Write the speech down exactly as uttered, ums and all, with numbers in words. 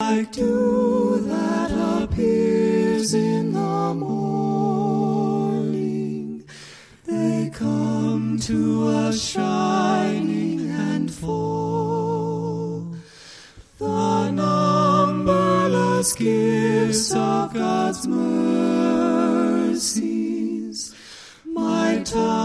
like dew that appears in the morning. They come to us shining and full. The numberless gifts of God's mercies, my time